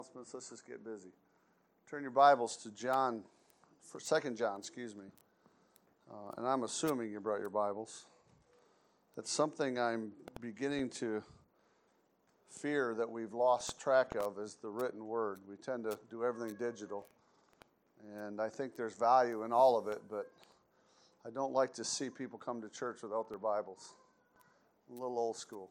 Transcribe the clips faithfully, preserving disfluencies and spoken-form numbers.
Let's just get busy. Turn your Bibles to John, for Second John, excuse me. Uh, and I'm assuming you brought your Bibles. That's something I'm beginning to fear that we've lost track of is the written word. We tend to do everything digital. And I think there's value in all of it, but I don't like to see people come to church without their Bibles. I'm a little old school.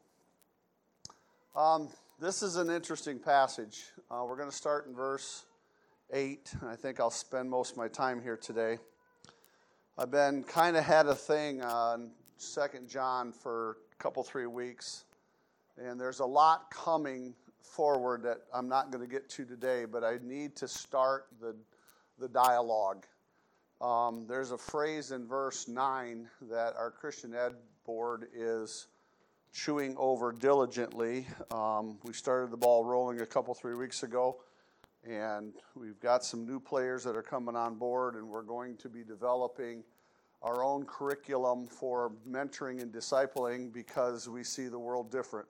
Um, this is an interesting passage. Uh, we're going to start in verse eight. I think I'll spend most of my time here today. I've been kind of had a thing on Second John for a couple, three weeks. And there's a lot coming forward that I'm not going to get to today, but I need to start the, the dialogue. Um, there's a phrase in verse nine that our Christian Ed board is chewing over diligently. Um, we started the ball rolling a couple, three weeks ago, and we've got some new players that are coming on board, and we're going to be developing our own curriculum for mentoring and discipling because we see the world different.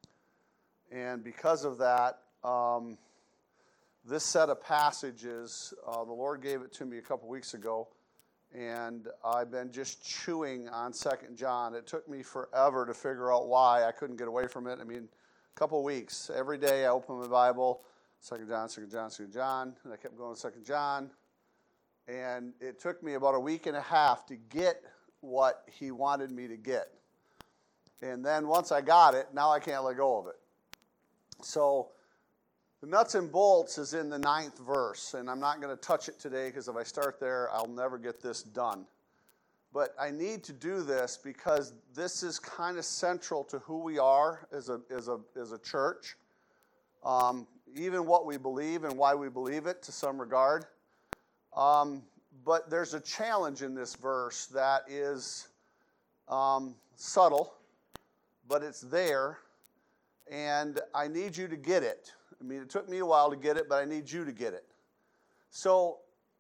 And because of that, um, this set of passages, uh, the Lord gave it to me a couple weeks ago, and I've been just chewing on Second John. It took me forever to figure out why I couldn't get away from it. I mean, a couple weeks. Every day I open my Bible, Second John, Second John, Second John, and I kept going to Second John. And it took me about a week and a half to get what he wanted me to get. And then once I got it, now I can't let go of it. So the nuts and bolts is in the ninth verse, and I'm not going to touch it today because if I start there, I'll never get this done. But I need to do this because this is kind of central to who we are as a as a as a church, um, even what we believe and why we believe it to some regard. Um, but there's a challenge in this verse that is um, subtle, but it's there, and I need you to get it. I mean, it took me a while to get it, but I need you to get it. So,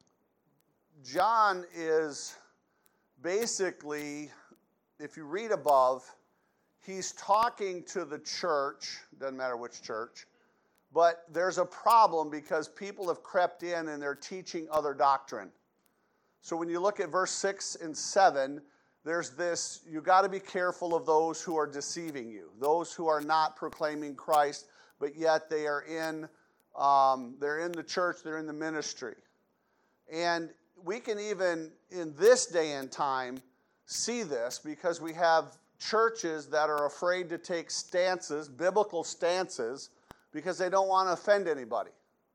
John is basically, if you read above, he's talking to the church, doesn't matter which church, but there's a problem because people have crept in and they're teaching other doctrine. So when you look at verse six and seven, there's this, you got to be careful of those who are deceiving you, those who are not proclaiming Christ, but yet they are in, um, they're in the church, they're in the ministry. And we can even, in this day and time, see this because we have churches that are afraid to take stances, biblical stances, because they don't want to offend anybody.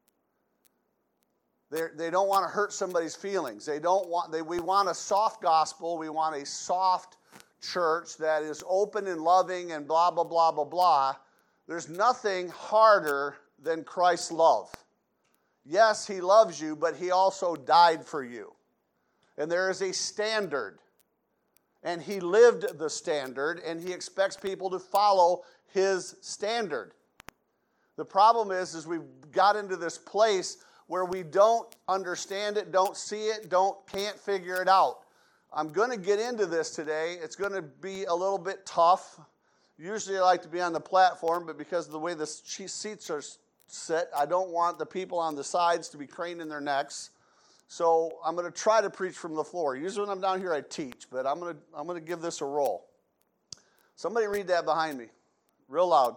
They they don't want to hurt somebody's feelings. They don't want. They we want a soft gospel. We want a soft church that is open and loving and blah blah blah blah blah. There's nothing harder than Christ's love. Yes, he loves you, but he also died for you. And there is a standard. And he lived the standard, and he expects people to follow his standard. The problem is, is we've got into this place where we don't understand it, don't see it, don't can't figure it out. I'm going to get into this today. It's going to be a little bit tough. Usually I like to be on the platform, but because of the way the seats are set, I don't want the people on the sides to be craning their necks. So I'm going to try to preach from the floor. Usually when I'm down here I teach, but I'm going to I'm going to give this a roll. Somebody read that behind me, real loud.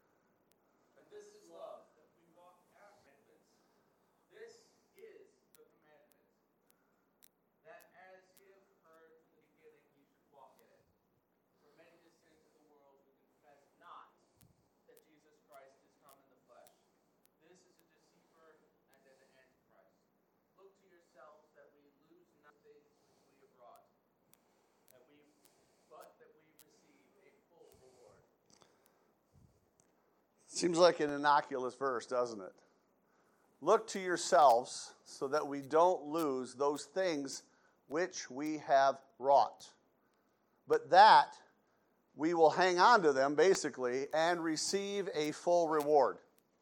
Seems like an innocuous verse, doesn't it? Look to yourselves so that we don't lose those things which we have wrought, but that we will hang on to them, basically, and receive a full reward.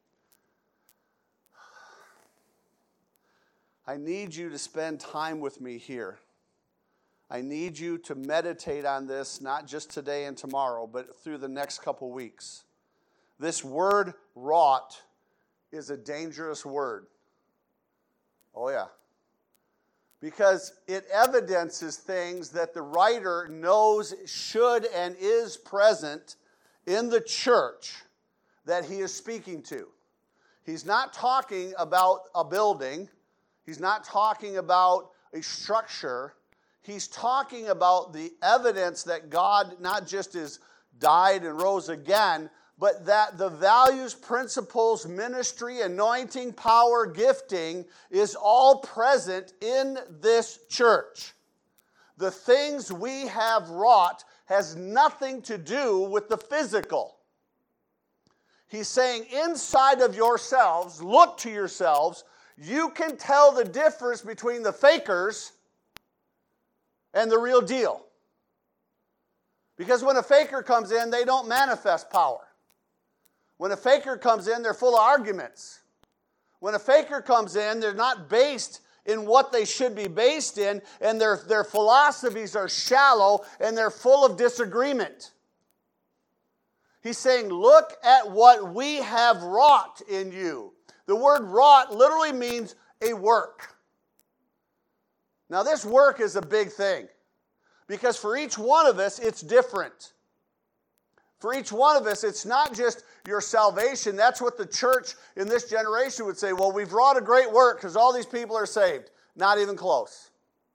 I need you to spend time with me here. I need you to meditate on this, not just today and tomorrow, but through the next couple weeks. This word wrought is a dangerous word. Oh, yeah. Because it evidences things that the writer knows should and is present in the church that he is speaking to. He's not talking about a building. He's not talking about a structure. He's talking about the evidence that God not just is died and rose again, but that the values, principles, ministry, anointing, power, gifting is all present in this church. The things we have wrought has nothing to do with the physical. He's saying inside of yourselves, look to yourselves, you can tell the difference between the fakers and the real deal. Because when a faker comes in, they don't manifest power. When a faker comes in, they're full of arguments. When a faker comes in, they're not based in what they should be based in, and their, their philosophies are shallow, and they're full of disagreement. He's saying, look at what we have wrought in you. The word wrought literally means a work. Now, this work is a big thing, because for each one of us, it's different. For each one of us, it's not just your salvation. That's what the church in this generation would say. Well, we've wrought a great work because all these people are saved. Not even close.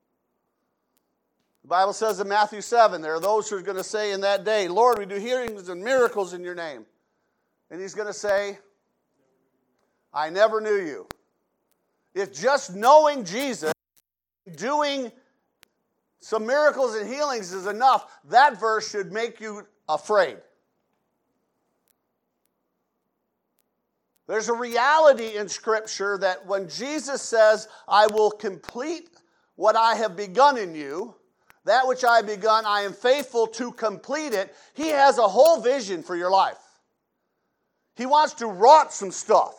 The Bible says in Matthew seven, there are those who are going to say in that day, Lord, we do healings and miracles in your name. And he's going to say, I never knew you. If just knowing Jesus, doing some miracles and healings is enough, that verse should make you afraid. There's a reality in Scripture that when Jesus says, I will complete what I have begun in you, that which I have begun, I am faithful to complete it, he has a whole vision for your life. He wants to wrought some stuff.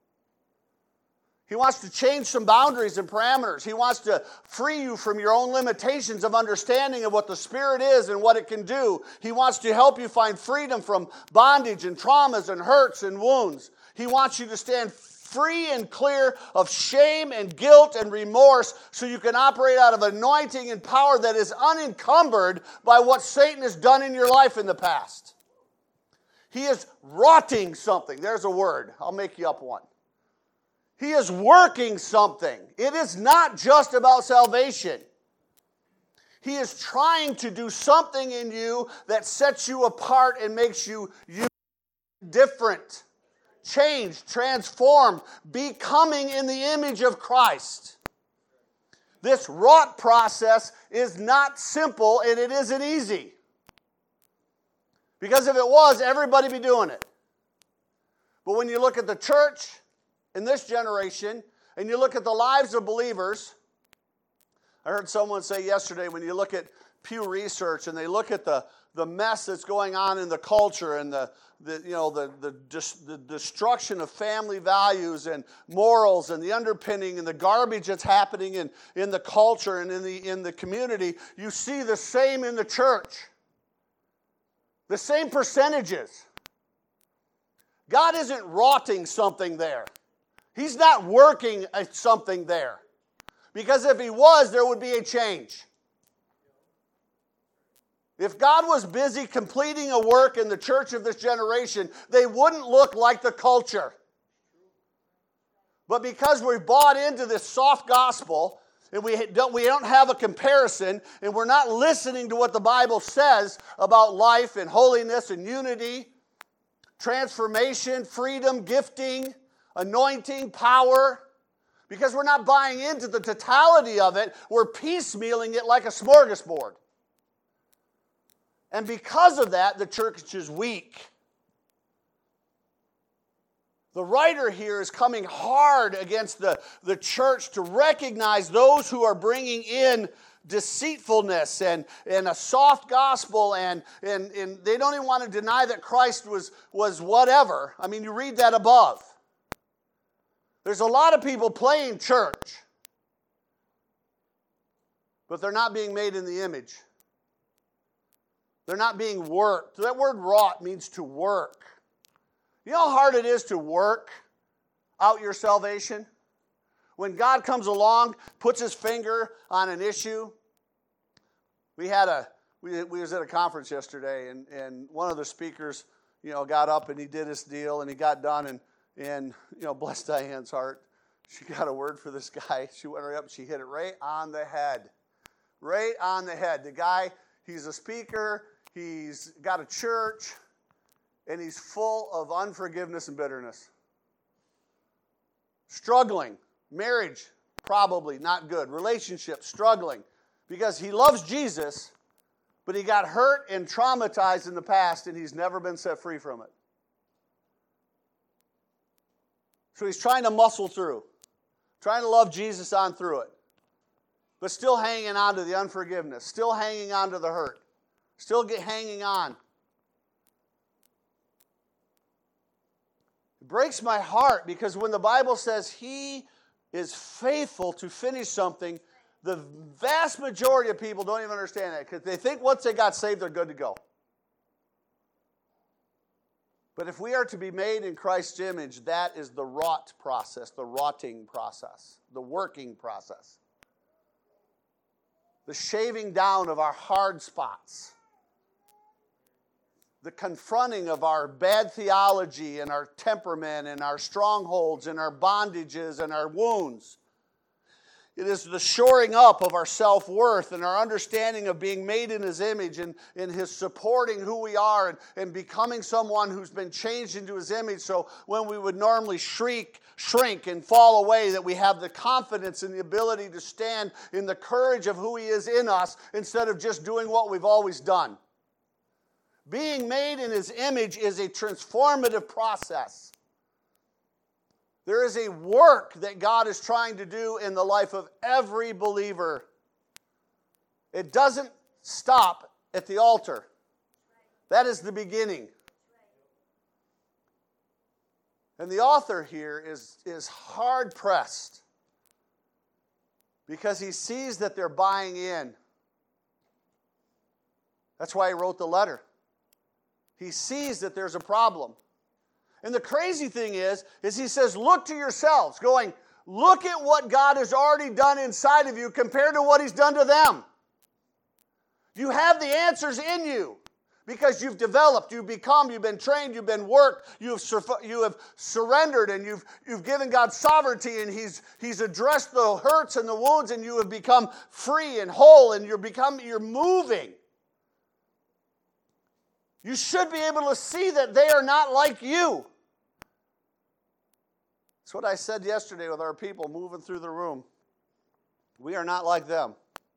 He wants to change some boundaries and parameters. He wants to free you from your own limitations of understanding of what the Spirit is and what it can do. He wants to help you find freedom from bondage and traumas and hurts and wounds. He wants you to stand free and clear of shame and guilt and remorse so you can operate out of anointing and power that is unencumbered by what Satan has done in your life in the past. He is wroughting something. There's a word. I'll make you up one. He is working something. It is not just about salvation. He is trying to do something in you that sets you apart and makes you, you different, changed, transformed, becoming in the image of Christ. This wrought process is not simple and it isn't easy. Because if it was, everybody would be doing it. But when you look at the church in this generation, and you look at the lives of believers, I heard someone say yesterday, when you look at Pew Research and they look at the, the mess that's going on in the culture and the, the you know the, the, dis, the destruction of family values and morals and the underpinning and the garbage that's happening in, in the culture and in the, in the community, you see the same in the church. The same percentages. God isn't wroughting something there. He's not working at something there. Because if he was, there would be a change. If God was busy completing a work in the church of this generation, they wouldn't look like the culture. But because we've bought into this soft gospel, and we don't, we don't have a comparison, and we're not listening to what the Bible says about life and holiness and unity, transformation, freedom, gifting, anointing, power, because we're not buying into the totality of it, we're piecemealing it like a smorgasbord. And because of that, the church is weak. The writer here is coming hard against the, the church to recognize those who are bringing in deceitfulness and, and a soft gospel, and, and, and they don't even want to deny that Christ was, was whatever. I mean, you read that above. There's a lot of people playing church, but they're not being made in the image. They're not being worked. That word wrought means to work. You know how hard it is to work out your salvation? When God comes along, puts his finger on an issue. We had a we, we was at a conference yesterday, and, and one of the speakers, you know, got up and he did his deal and he got done, and and you know, bless Diane's heart, she got a word for this guy. She went right up and she hit it right on the head. Right on the head. The guy, he's a speaker, he's got a church, and he's full of unforgiveness and bitterness. Struggling. Marriage, probably not good. Relationship, struggling. Because he loves Jesus, but he got hurt and traumatized in the past, and he's never been set free from it. So he's trying to muscle through. Trying to love Jesus on through it. But still hanging on to the unforgiveness. Still hanging on to the hurt. Still get hanging on. It breaks my heart because when the Bible says he is faithful to finish something, the vast majority of people don't even understand that because they think once they got saved, they're good to go. But if we are to be made in Christ's image, that is the wrought process, the rotting process, the working process. The shaving down of our hard spots. The confronting of our bad theology and our temperament and our strongholds and our bondages and our wounds. It is the shoring up of our self-worth and our understanding of being made in his image and in his supporting who we are and, and becoming someone who's been changed into his image. So when we would normally shriek, shrink and fall away, that we have the confidence and the ability to stand in the courage of who he is in us instead of just doing what we've always done. Being made in his image is a transformative process. There is a work that God is trying to do in the life of every believer. It doesn't stop at the altar. That is the beginning. And the author here is, is hard-pressed because he sees that they're buying in. That's why he wrote the letter. He sees that there's a problem. And the crazy thing is, is he says, look to yourselves, going, look at what God has already done inside of you compared to what he's done to them. You have the answers in you because you've developed, you've become, you've been trained, you've been worked, you've sur- you have surrendered, and you've you've given God sovereignty, and he's he's addressed the hurts and the wounds, and you have become free and whole, and you're become you're moving. You should be able to see that they are not like you. That's what I said yesterday with our people moving through the room. We are not like them.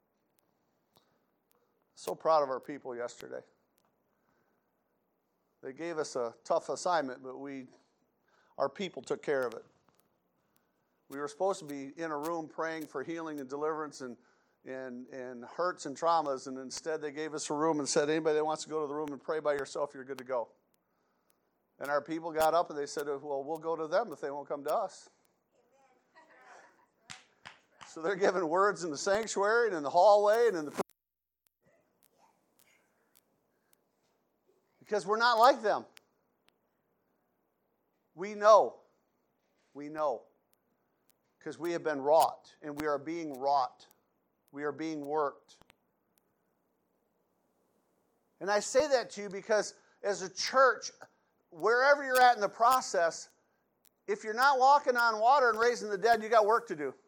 So proud of our people yesterday. They gave us a tough assignment, but we, our people took care of it. We were supposed to be in a room praying for healing and deliverance and And, and hurts and traumas, and instead they gave us a room and said, anybody that wants to go to the room and pray by yourself, you're good to go. And our people got up and they said, well, we'll go to them if they won't come to us. So they're giving words in the sanctuary and in the hallway and in the... Because we're not like them. We know. We know. Because we have been wrought, and we are being wrought. We are being worked. And I say that to you because as a church, wherever you're at in the process, if you're not walking on water and raising the dead, you got work to do.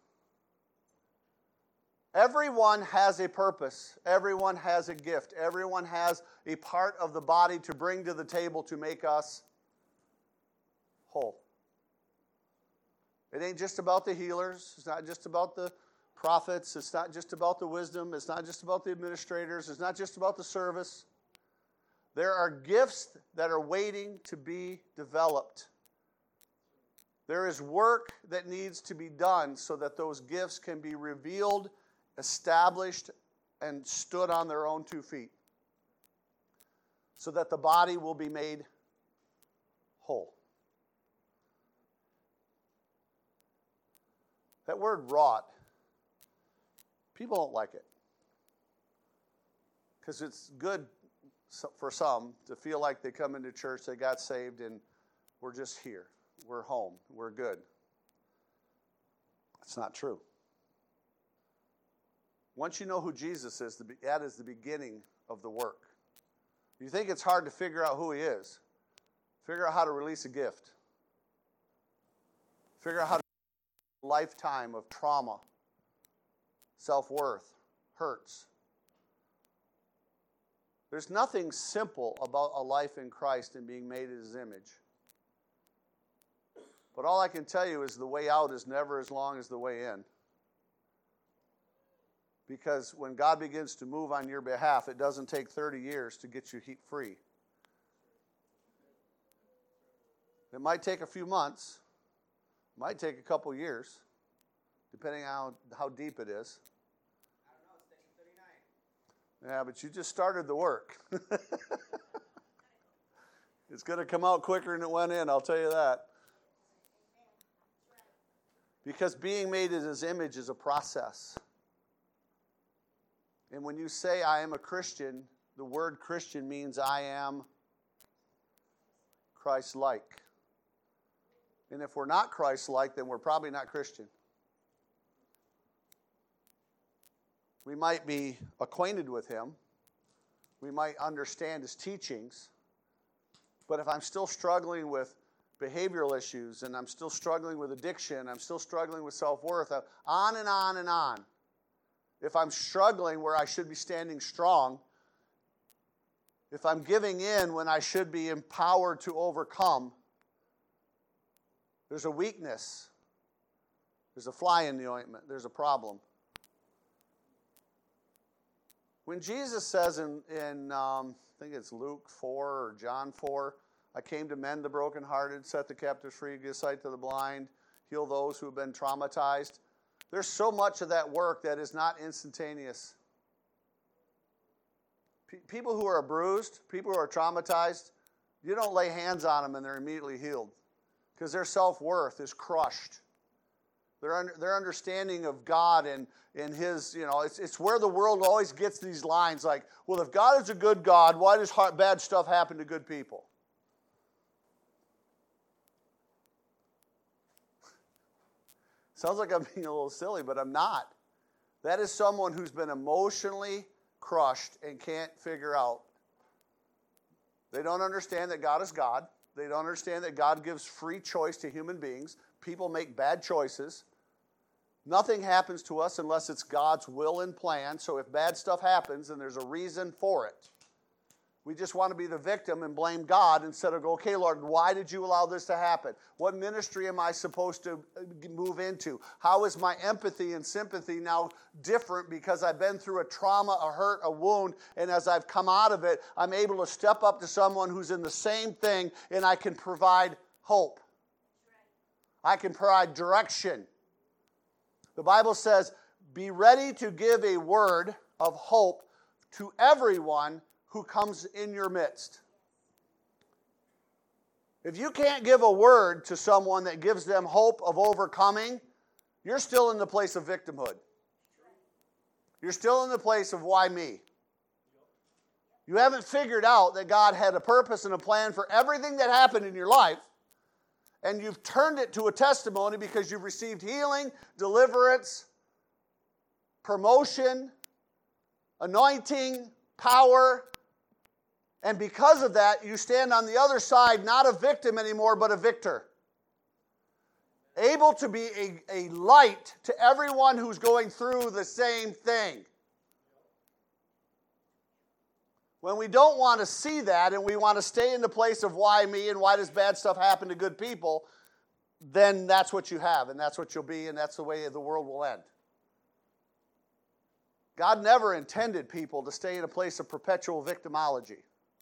Everyone has a purpose. Everyone has a gift. Everyone has a part of the body to bring to the table to make us whole. It ain't just about the healers. It's not just about the prophets. It's not just about the wisdom. It's not just about the administrators. It's not just about the service. There are gifts that are waiting to be developed. There is work that needs to be done so that those gifts can be revealed, established, and stood on their own two feet. So that the body will be made whole. That word wrought, people don't like it. Because it's good for some to feel like they come into church, they got saved, and we're just here. We're home. We're good. It's not true. Once you know who Jesus is, that is the beginning of the work. You think it's hard to figure out who he is? Figure out how to release a gift. Figure out how to a lifetime of trauma, self-worth, hurts. There's nothing simple about a life in Christ and being made in his image. But all I can tell you is the way out is never as long as the way in. Because when God begins to move on your behalf, it doesn't take thirty years to get you heat free. It might take a few months. It might take a couple years, depending on how, how deep it is. I don't know, it's taking thirty-nine. Yeah, but you just started the work. It's going to come out quicker than it went in, I'll tell you that. Because being made in his image is a process. And when you say, I am a Christian, the word Christian means I am Christ-like. And if we're not Christ-like, then we're probably not Christian. We might be acquainted with him. We might understand his teachings. But if I'm still struggling with behavioral issues, and I'm still struggling with addiction, I'm still struggling with self-worth, on and on and on. If I'm struggling where I should be standing strong, if I'm giving in when I should be empowered to overcome, there's a weakness. There's a fly in the ointment. There's a problem. When Jesus says in, in um, I think it's Luke four or John four, I came to mend the brokenhearted, set the captives free, give sight to the blind, heal those who have been traumatized. There's so much of that work that is not instantaneous. P- people who are bruised, people who are traumatized, you don't lay hands on them and they're immediately healed because their self-worth is crushed. Their, un- their understanding of God and, and his, you know, it's, it's where the world always gets these lines like, well, if God is a good God, why does hard, bad stuff happen to good people? Sounds like I'm being a little silly, but I'm not. That is someone who's been emotionally crushed and can't figure out. They don't understand that God is God. They don't understand that God gives free choice to human beings. People make bad choices. Nothing happens to us unless it's God's will and plan. So if bad stuff happens, then there's a reason for it. We just want to be the victim and blame God instead of go, okay, Lord, why did you allow this to happen? What ministry am I supposed to move into? How is my empathy and sympathy now different because I've been through a trauma, a hurt, a wound, and as I've come out of it, I'm able to step up to someone who's in the same thing and I can provide hope. I can provide direction. The Bible says, be ready to give a word of hope to everyone who comes in your midst. If you can't give a word to someone that gives them hope of overcoming, you're still in the place of victimhood. You're still in the place of why me. You haven't figured out that God had a purpose and a plan for everything that happened in your life, and you've turned it to a testimony because you've received healing, deliverance, promotion, anointing, power. And because of that, you stand on the other side, not a victim anymore, but a victor. Able to be a, a light to everyone who's going through the same thing. When we don't want to see that and we want to stay in the place of why me and why does bad stuff happen to good people, then that's what you have and that's what you'll be and that's the way the world will end. God never intended people to stay in a place of perpetual victimology.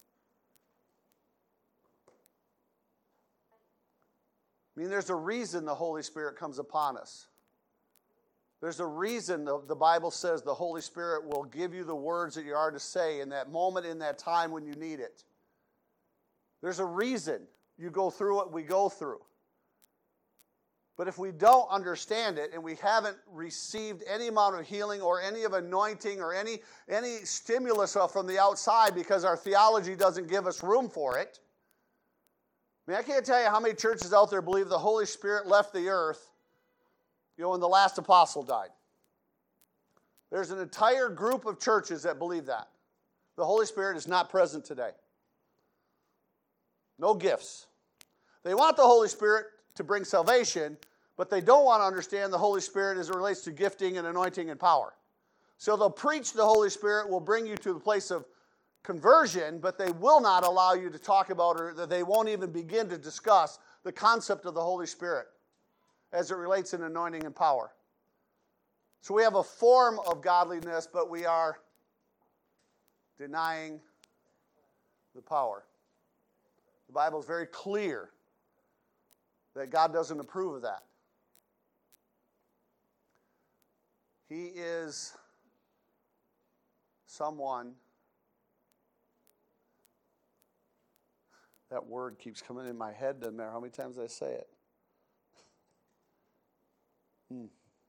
I mean, there's a reason the Holy Spirit comes upon us. There's a reason the, the Bible says the Holy Spirit will give you the words that you are to say in that moment, in that time when you need it. There's a reason you go through what we go through. But if we don't understand it and we haven't received any amount of healing or any of anointing or any, any stimulus from the outside because our theology doesn't give us room for it, I mean, I can't tell you how many churches out there believe the Holy Spirit left the earth you know, when the last apostle died. There's an entire group of churches that believe that. The Holy Spirit is not present today. No gifts. They want the Holy Spirit to bring salvation, but they don't want to understand the Holy Spirit as it relates to gifting and anointing and power. So they'll preach the Holy Spirit will bring you to the place of conversion, but they will not allow you to talk about, or that they won't even begin to discuss the concept of the Holy Spirit as it relates in anointing and power. So we have a form of godliness, but we are denying the power. The Bible is very clear that God doesn't approve of that. He is someone, that word keeps coming in my head, doesn't matter how many times I say it. Hmm.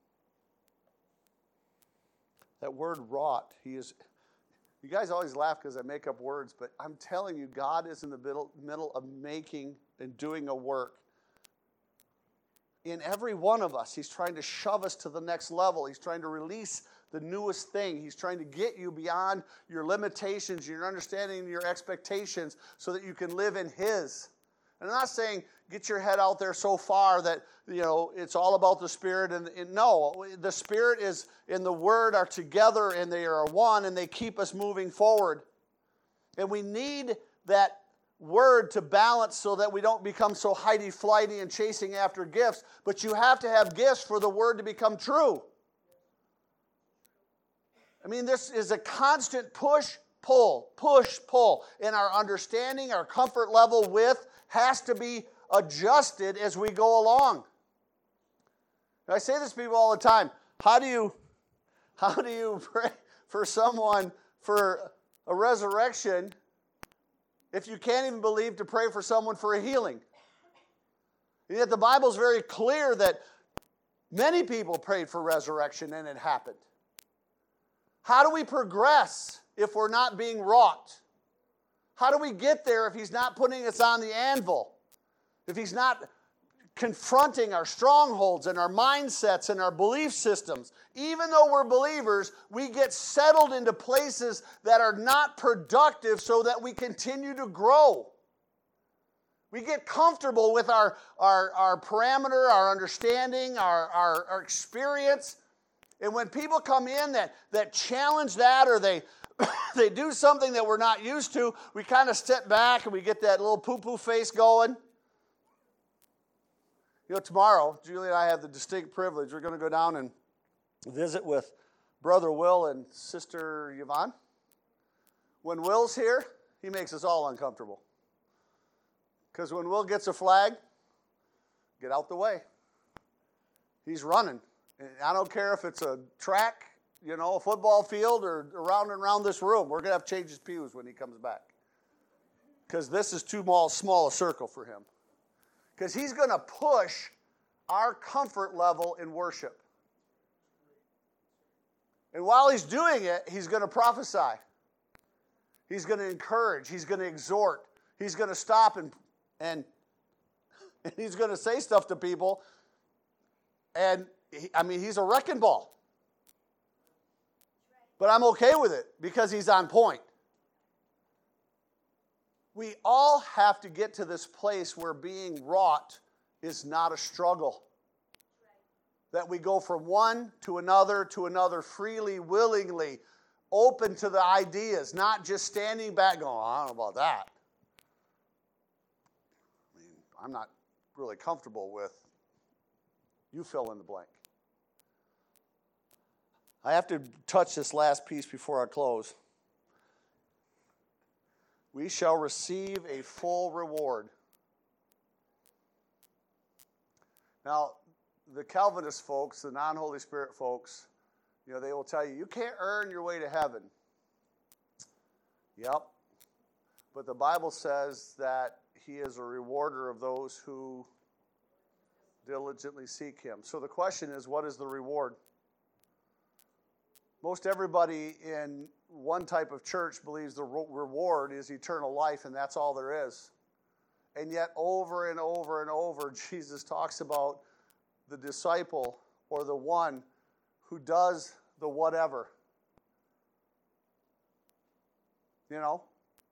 That word wrought, he is, you guys always laugh because I make up words, but I'm telling you, God is in the middle, middle of making and doing a work. In every one of us, he's trying to shove us to the next level. He's trying to release the newest thing. He's trying to get you beyond your limitations, your understanding, your expectations, so that you can live in his. And I'm not saying get your head out there so far that, you know, it's all about the Spirit. And, and no, the Spirit is and the Word are together, and they are one, and they keep us moving forward. And we need that Word to balance so that we don't become so highty-flighty and chasing after gifts. But you have to have gifts for the Word to become true. I mean, this is a constant push, pull, push, pull. And our understanding, our comfort level with has to be adjusted as we go along. And I say this to people all the time. How do you, how do you pray for someone for a resurrection if you can't even believe to pray for someone for a healing? And yet the Bible is very clear that many people prayed for resurrection and it happened. How do we progress if we're not being wrought? How do we get there if he's not putting us on the anvil? If he's not confronting our strongholds and our mindsets and our belief systems? Even though we're believers, we get settled into places that are not productive so that we continue to grow. We get comfortable with our, our, our parameter, our understanding, our, our, our experience. And when people come in that, that challenge that, or they, they do something that we're not used to, we kind of step back and we get that little poo-poo face going. You know, tomorrow, Julie and I have the distinct privilege. We're going to go down and visit with Brother Will and Sister Yvonne. When Will's here, he makes us all uncomfortable. Because when Will gets a flag, get out the way. He's running. And I don't care if it's a track, you know, a football field, or around and around this room. We're going to have to change his pews when he comes back. Because this is too small, small a circle for him. Because he's going to push our comfort level in worship. And while he's doing it, he's going to prophesy. He's going to encourage. He's going to exhort. He's going to stop and, and, and he's going to say stuff to people. And, he, I mean, he's a wrecking ball. But I'm okay with it because he's on point. We all have to get to this place where being wrought is not a struggle. That we go from one to another to another freely, willingly, open to the ideas, not just standing back going, oh, I don't know about that. I mean, I'm not really comfortable with, you fill in the blank. I have to touch this last piece before I close. We shall receive a full reward. Now, the Calvinist folks, the non-Holy Spirit folks, you know, they will tell you, you can't earn your way to heaven. Yep. But the Bible says that he is a rewarder of those who diligently seek him. So the question is, what is the reward? Most everybody in one type of church believes the reward is eternal life, and that's all there is. And yet over and over and over, Jesus talks about the disciple or the one who does the whatever. You know?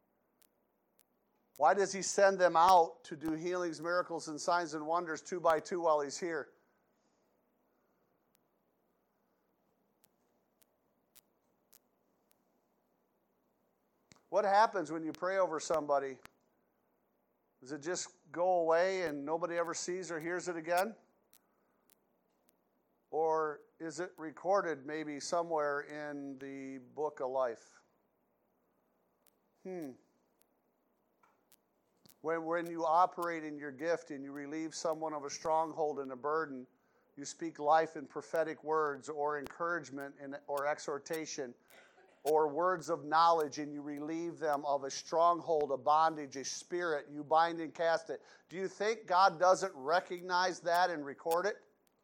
Why does he send them out to do healings, miracles, and signs and wonders two by two while he's here? What happens when you pray over somebody? Does it just go away and nobody ever sees or hears it again? Or is it recorded maybe somewhere in the book of life? Hmm. When, when you operate in your gift and you relieve someone of a stronghold and a burden, you speak life in prophetic words or encouragement and, or exhortation or words of knowledge, and you relieve them of a stronghold, a bondage, a spirit, you bind and cast it. Do you think God doesn't recognize that and record it?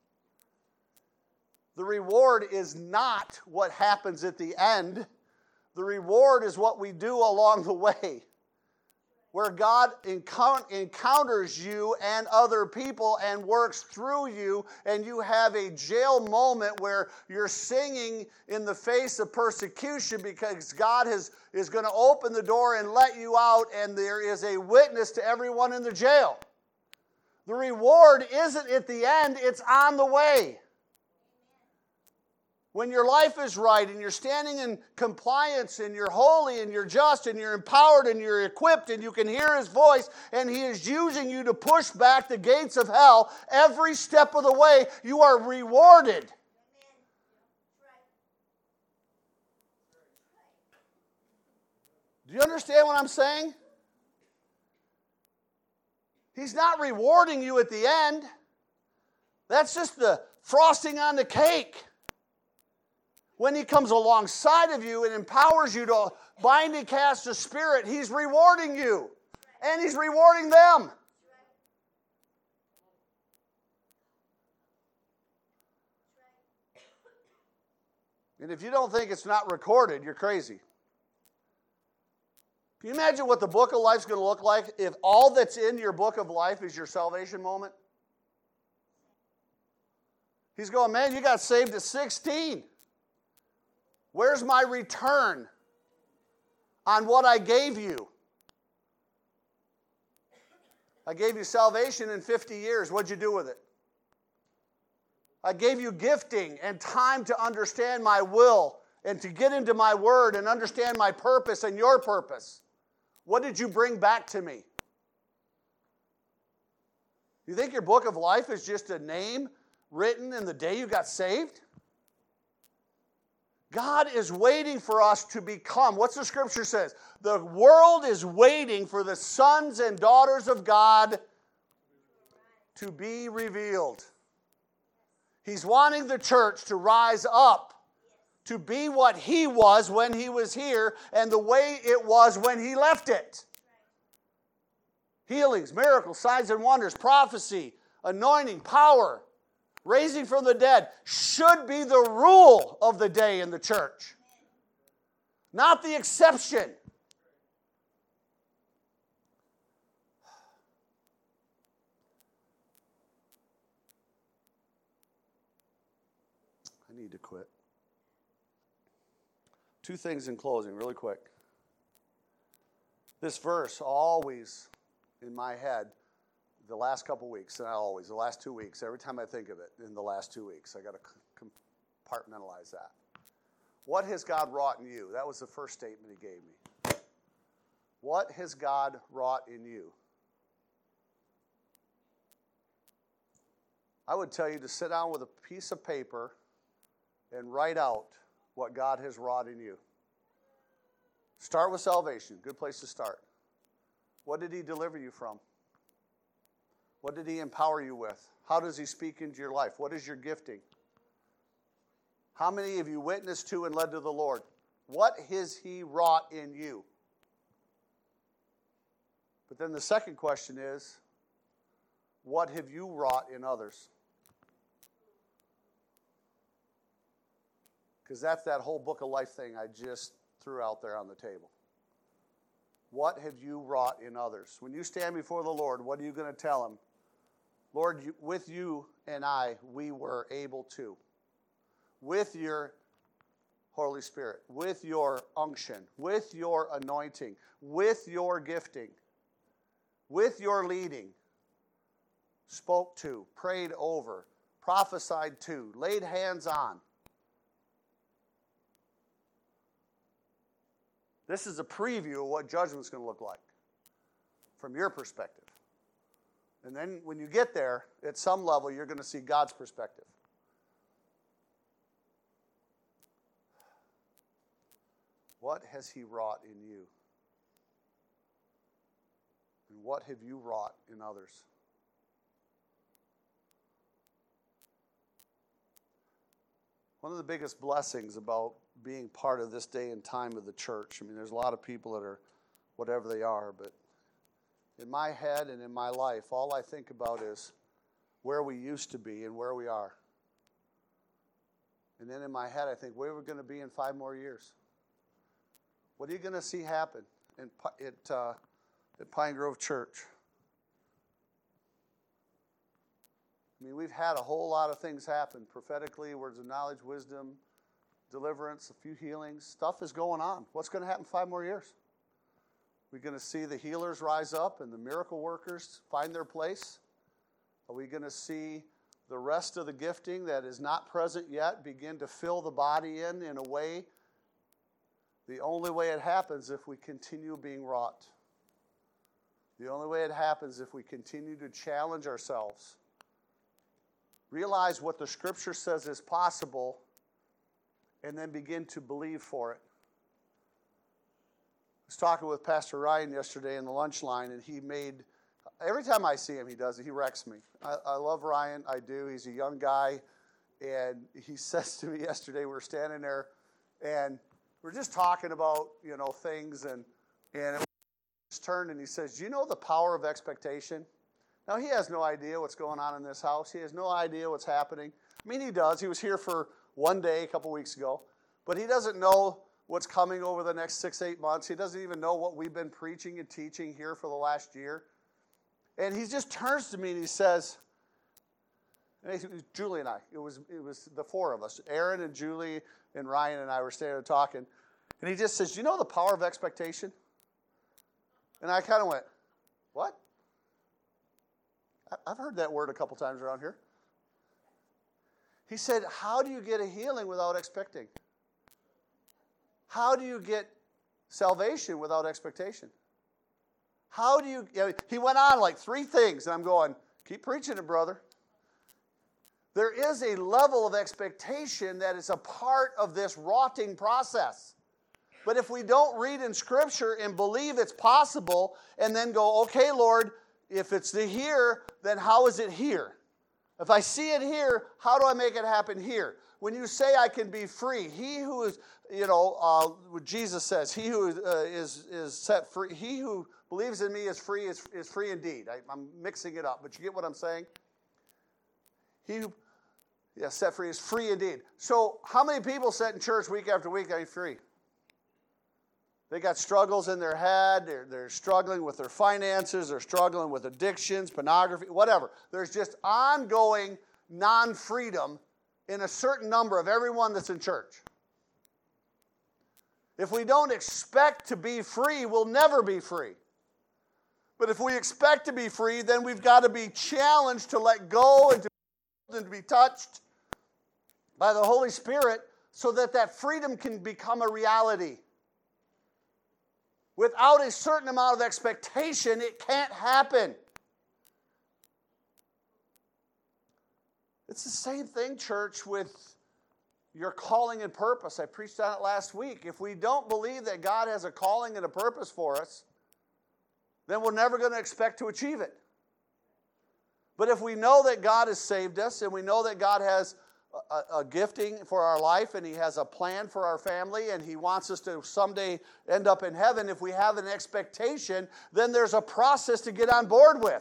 The reward is not what happens at the end. The reward is what we do along the way, where God encounters you and other people and works through you, and you have a jail moment where you're singing in the face of persecution because God has, is going to open the door and let you out, and there is a witness to everyone in the jail. The reward isn't at the end, it's on the way. When your life is right and you're standing in compliance and you're holy and you're just and you're empowered and you're equipped and you can hear His voice and He is using you to push back the gates of hell every step of the way, you are rewarded. Do you understand what I'm saying? He's not rewarding you at the end. That's just the frosting on the cake. When He comes alongside of you and empowers you to bind and cast a spirit, He's rewarding you. And He's rewarding them. And if you don't think it's not recorded, you're crazy. Can you imagine what the book of life is going to look like if all that's in your book of life is your salvation moment? He's going, man, you got saved at sixteen. Where's my return on what I gave you? I gave you salvation in fifty years. What'd you do with it? I gave you gifting and time to understand my will and to get into my word and understand my purpose and your purpose. What did you bring back to me? You think your book of life is just a name written in the day you got saved? God is waiting for us to become, what's the scripture says? The world is waiting for the sons and daughters of God to be revealed. He's wanting the church to rise up, to be what He was when He was here and the way it was when He left it. Healings, miracles, signs and wonders, prophecy, anointing, power, raising from the dead should be the rule of the day in the church, not the exception. I need to quit. Two things in closing, really quick. This verse always in my head, the last couple weeks, and not always, the last two weeks, every time I think of it in the last two weeks, I got to compartmentalize that. What has God wrought in you? That was the first statement He gave me. What has God wrought in you? I would tell you to sit down with a piece of paper and write out what God has wrought in you. Start with salvation. Good place to start. What did He deliver you from? What did He empower you with? How does He speak into your life? What is your gifting? How many have you witnessed to and led to the Lord? What has He wrought in you? But then the second question is, what have you wrought in others? Because that's that whole book of life thing I just threw out there on the table. What have you wrought in others? When you stand before the Lord, what are you going to tell Him? Lord, you, with you and I, we were able to. With your Holy Spirit, with your unction, with your anointing, with your gifting, with your leading, spoke to, prayed over, prophesied to, laid hands on. This is a preview of what judgment's going to look like from your perspective. And then when you get there, at some level, you're going to see God's perspective. What has he wrought in you? And what have you wrought in others? One of the biggest blessings about being part of this day and time of the church, I mean, there's a lot of people that are whatever they are, but in my head and in my life, all I think about is where we used to be and where we are. And then in my head, I think, where are we going to be in five more years? What are you going to see happen in, at, uh, at Pine Grove Church? I mean, we've had a whole lot of things happen prophetically, words of knowledge, wisdom, deliverance, a few healings. Stuff is going on. What's going to happen in five more years? We're going to see the healers rise up and the miracle workers find their place. Are we going to see the rest of the gifting that is not present yet begin to fill the body in in a way? The only way it happens if we continue being wrought. The only way it happens if we continue to challenge ourselves. Realize what the Scripture says is possible and then begin to believe for it. I was talking with Pastor Ryan yesterday in the lunch line, and he made, every time I see him, he does it. He wrecks me. I, I love Ryan. I do. He's a young guy. And he says to me yesterday, we were standing there, and we're just talking about, you know, things. And, and it was turned, and he says, do you know the power of expectation? Now, he has no idea what's going on in this house. He has no idea what's happening. I mean, he does. He was here for one day a couple weeks ago. But he doesn't know what's coming over the next six, eight months. He doesn't even know what we've been preaching and teaching here for the last year. And he just turns to me and he says, and it was Julie and I. It was, it was the four of us. Aaron and Julie and Ryan and I were standing there talking. And he just says, do you know the power of expectation? And I kind of went, what? I've heard that word a couple times around here. He said, how do you get a healing without expecting? How do you get salvation without expectation? How do you, you know, he went on like three things, and I'm going, keep preaching it, brother. There is a level of expectation that is a part of this rotting process. But if we don't read in Scripture and believe it's possible, and then go, okay, Lord, if it's the here, then how is it here? If I see it here, how do I make it happen here? When you say I can be free, he who is, you know, uh, what Jesus says, he who uh, is is set free, he who believes in me is free, is, is free indeed. I, I'm mixing it up, but you get what I'm saying? He who, yeah, set free is free indeed. So how many people sit in church week after week ain't free? They got struggles in their head. They're, they're struggling with their finances. They're struggling with addictions, pornography, whatever. There's just ongoing non-freedom in a certain number of everyone that's in church. If we don't expect to be free, we'll never be free. But if we expect to be free, then we've got to be challenged to let go and to, and to be touched by the Holy Spirit so that that freedom can become a reality. Without a certain amount of expectation, it can't happen. It's the same thing, church, with your calling and purpose. I preached on it last week. If we don't believe that God has a calling and a purpose for us, then we're never going to expect to achieve it. But if we know that God has saved us and we know that God has A, a gifting for our life, and he has a plan for our family, and he wants us to someday end up in heaven, if we have an expectation, then there's a process to get on board with.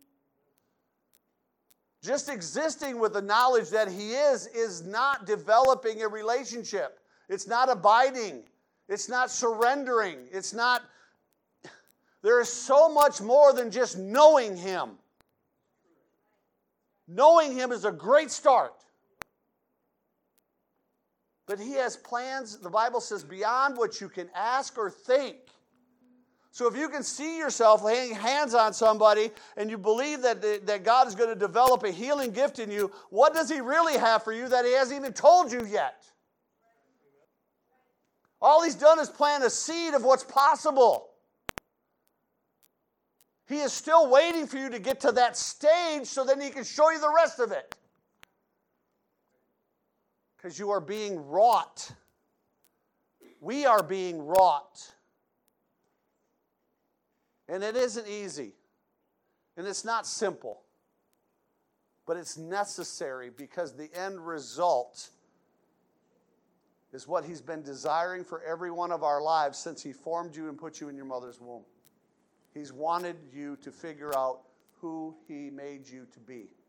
Just existing with the knowledge that he is, is not developing a relationship. It's not abiding. It's not surrendering. It's not, there is so much more than just knowing him. Knowing him is a great start. But he has plans, the Bible says, beyond what you can ask or think. So if you can see yourself laying hands on somebody and you believe that, that God is going to develop a healing gift in you, what does he really have for you that he hasn't even told you yet? All he's done is plant a seed of what's possible. He is still waiting for you to get to that stage so then he can show you the rest of it. Because you are being wrought. We are being wrought. And it isn't easy. And it's not simple. But it's necessary because the end result is what he's been desiring for every one of our lives since he formed you and put you in your mother's womb. He's wanted you to figure out who he made you to be.